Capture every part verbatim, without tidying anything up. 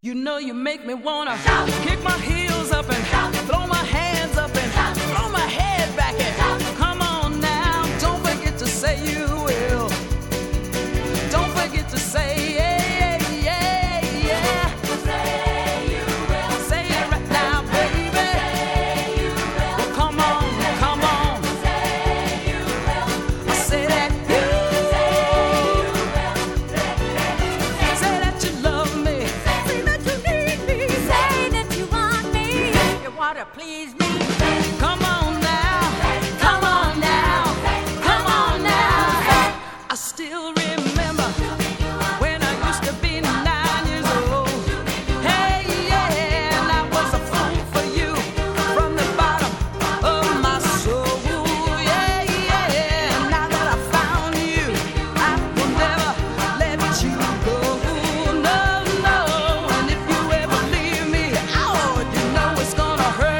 You know you make me wanna shout, kick my heels up and shout, throw my hands up and shout, throw my head back and shout. Come on now, don't forget to say you will. Don't forget to say yeah, yeah, yeah. Say you will. Say it right now, baby. Say you will. Well, come on, come on. Say you will. I say that you. Say that you love me. To please me. Come on now, come on now, come on now. I still remember when I used to be nine years old. Hey, yeah, and I was a fool for you from the bottom of my soul. Yeah, yeah, now that I found you, I will never let you go. No, no, and if you ever leave me, oh, you know it's gonna hurt.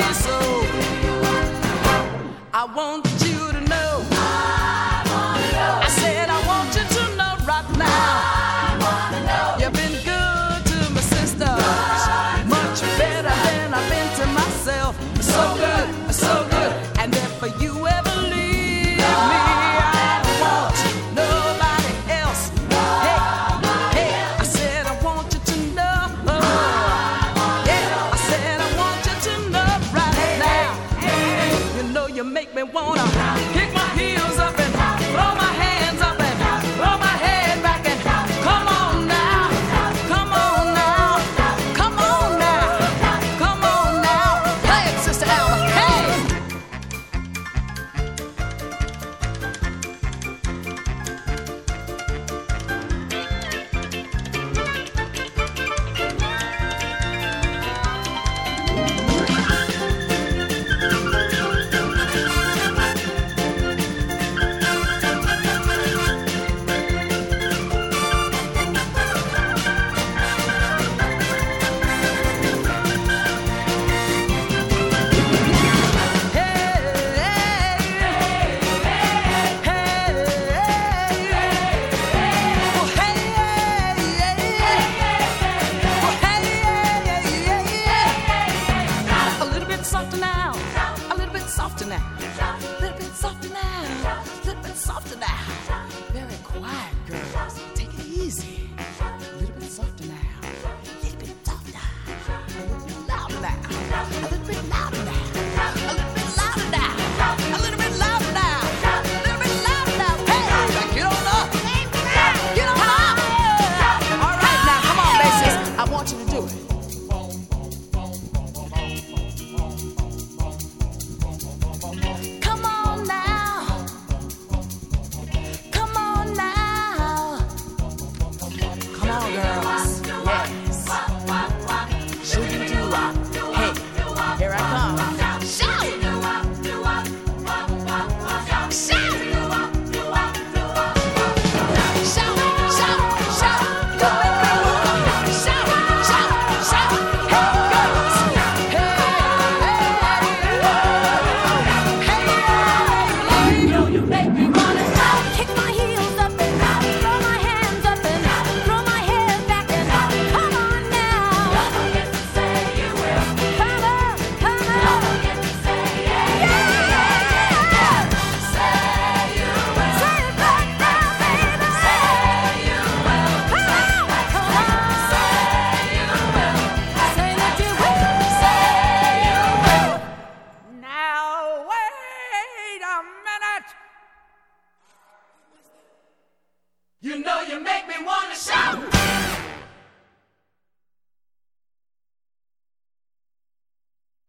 I want you to know. I wanna know. I said I want you to know right now. I wanna know. You've been good to my sister, much better than I've been to myself. So good, so good. And if you ever leave me, I want nobody else. Hey, hey. I said I want you to know. Yeah, I said I want you to know right now. You know you make me wanna kick my heels up and throw my hands up and throw my head back and come on now, come on now, come on now, come on now. Play it, Sister Alma. Hey! Softer now, a little bit softer now, a little bit softer now, a little bit softer now. Very quiet, girls. Take it easy. A little bit softer now, a little bit softer, a little bit louder now. A little